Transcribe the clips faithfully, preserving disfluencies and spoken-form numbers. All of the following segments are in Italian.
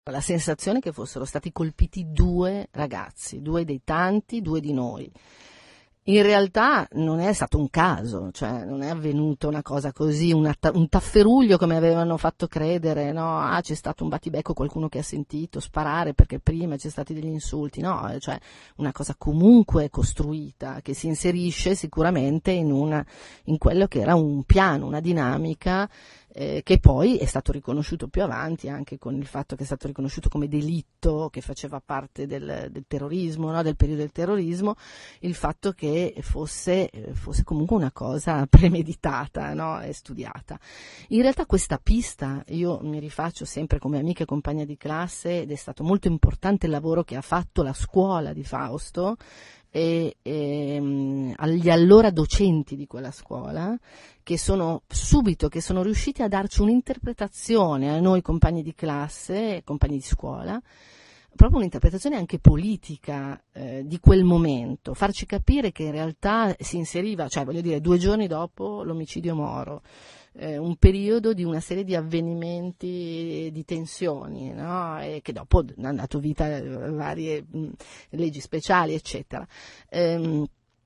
La sensazione che fossero stati colpiti due ragazzi, due dei tanti, due di noi. In realtà non è stato un caso, cioè non è avvenuta una cosa così, una, un tafferuglio come avevano fatto credere, no? Ah, c'è stato un battibecco, qualcuno che ha sentito sparare perché prima c'è stati degli insulti, no? Cioè una cosa comunque costruita che si inserisce sicuramente in, una, in quello che era un piano, una dinamica eh, che poi è stato riconosciuto più avanti anche con il fatto che è stato riconosciuto come delitto che faceva parte del, del terrorismo, no? Del periodo del terrorismo, il fatto che fosse, fosse comunque una cosa premeditata, no? E studiata. In realtà questa pista, io mi rifaccio sempre come amica e compagna di classe, ed è stato molto importante il lavoro che ha fatto la scuola di Fausto e, e agli allora docenti di quella scuola, che sono subito che sono riusciti a darci un'interpretazione a noi compagni di classe e compagni di scuola, proprio un'interpretazione anche politica eh, di quel momento, farci capire che in realtà si inseriva, cioè voglio dire, due giorni dopo l'omicidio Moro, eh, un periodo di una serie di avvenimenti, di tensioni, no? E che dopo hanno dato vita a varie mh, leggi speciali, eccetera. Ehm,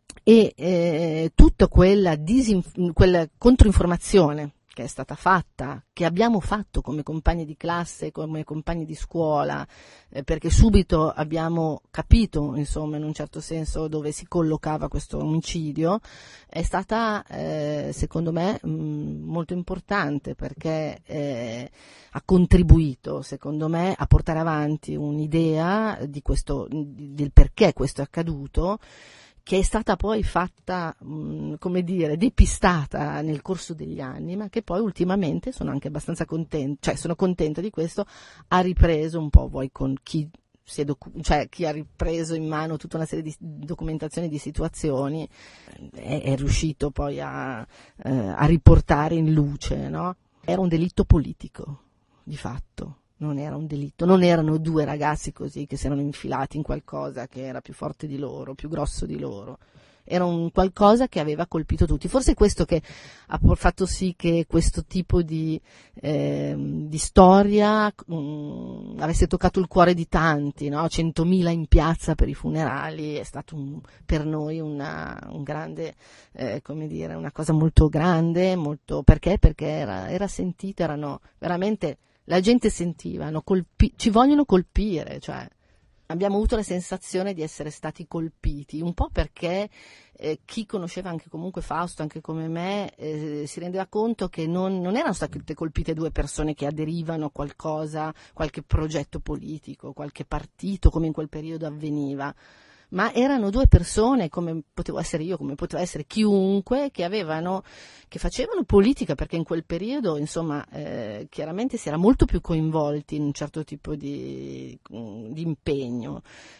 e eh, tutta quella, disinf- quella controinformazione che è stata fatta, che abbiamo fatto come compagni di classe, come compagni di scuola, eh, perché subito abbiamo capito, insomma, in un certo senso dove si collocava questo omicidio, è stata, eh, secondo me, mh, molto importante, perché eh, ha contribuito, secondo me, a portare avanti un'idea di questo, del perché questo è accaduto, che è stata poi fatta, mh, come dire, depistata nel corso degli anni, ma che poi ultimamente sono anche abbastanza contenta, cioè sono contenta di questo, ha ripreso un po' poi con chi si è docu- cioè chi ha ripreso in mano tutta una serie di documentazioni di situazioni, è, è riuscito poi a, eh, a riportare in luce, no? Era un delitto politico, di fatto. Non era un delitto, non erano due ragazzi così che si erano infilati in qualcosa che era più forte di loro, più grosso di loro. Era un qualcosa che aveva colpito tutti. Forse è questo che ha fatto sì che questo tipo di, eh, di storia mh, avesse toccato il cuore di tanti, no? centomila in piazza per i funerali, è stato un, per noi una, un grande, eh, come dire, una cosa molto grande, molto, perché? Perché era, era sentita, erano veramente... La gente sentiva, no, colpi- ci vogliono colpire, cioè abbiamo avuto la sensazione di essere stati colpiti, un po' perché eh, chi conosceva anche comunque Fausto, anche come me, eh, si rendeva conto che non, non erano state colpite due persone che aderivano a qualcosa, qualche progetto politico, qualche partito, come in quel periodo avveniva, ma erano due persone, come potevo essere io, come poteva essere chiunque, che avevano, che facevano politica, perché in quel periodo, insomma, eh, chiaramente si era molto più coinvolti in un certo tipo di, di impegno.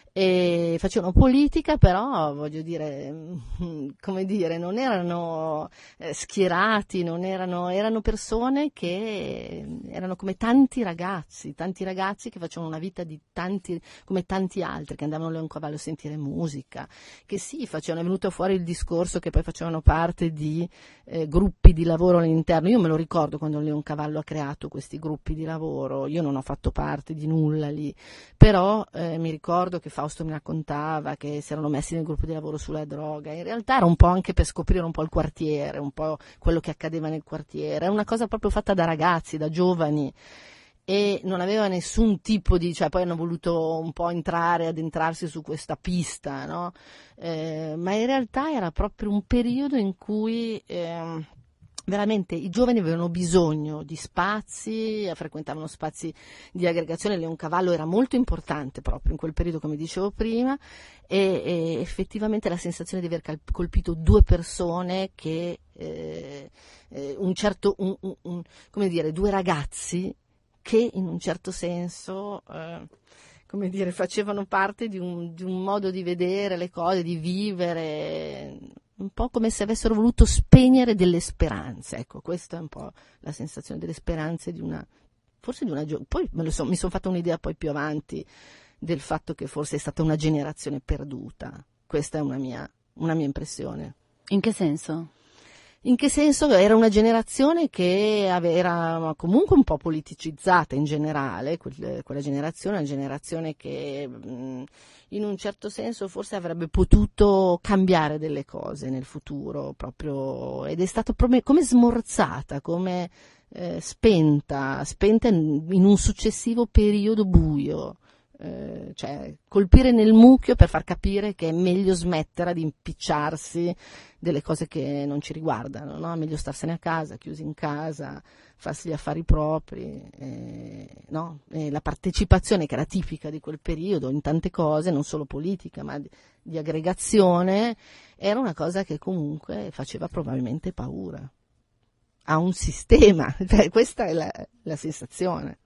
E facevano politica, però, voglio dire, come dire, non erano eh, schierati, non erano, erano persone che erano come tanti ragazzi, tanti ragazzi che facevano una vita di tanti, come tanti altri, che andavano a Leoncavallo a sentire musica, che sì, facevano, è venuto fuori il discorso che poi facevano parte di eh, gruppi di lavoro all'interno. Io me lo ricordo quando Leoncavallo ha creato questi gruppi di lavoro, io non ho fatto parte di nulla lì, però eh, mi ricordo che Fausto mi raccontava che si erano messi nel gruppo di lavoro sulla droga. In realtà era un po' anche per scoprire un po' il quartiere, un po' quello che accadeva nel quartiere. Era una cosa proprio fatta da ragazzi, da giovani, e non aveva nessun tipo di, cioè poi hanno voluto un po' entrare, addentrarsi su questa pista, no? Eh, ma in realtà era proprio un periodo in cui eh, veramente i giovani avevano bisogno di spazi, frequentavano spazi di aggregazione. Leoncavallo era molto importante proprio in quel periodo, come dicevo prima, e, e effettivamente la sensazione di aver colpito due persone che eh, eh, un certo un, un, un, come dire, due ragazzi che in un certo senso eh, come dire, facevano parte di un, di un modo di vedere le cose, di vivere, un po' come se avessero voluto spegnere delle speranze. Ecco, questa è un po' la sensazione delle speranze di una, forse di una, poi me lo so, mi sono fatta un'idea poi più avanti del fatto che forse è stata una generazione perduta. Questa è una mia, una mia impressione. In che senso? In che senso? Era una generazione che era comunque un po' politicizzata in generale, quella generazione, una generazione che in un certo senso forse avrebbe potuto cambiare delle cose nel futuro, proprio, ed è stata come smorzata, come eh, spenta, spenta in, in un successivo periodo buio. Eh, cioè colpire nel mucchio per far capire che è meglio smettere di impicciarsi delle cose che non ci riguardano, no? È meglio starsene a casa, chiusi in casa, farsi gli affari propri, eh, no? E la partecipazione che era tipica di quel periodo in tante cose, non solo politica ma di, di aggregazione, era una cosa che comunque faceva probabilmente paura a un sistema, cioè, questa è la, la sensazione.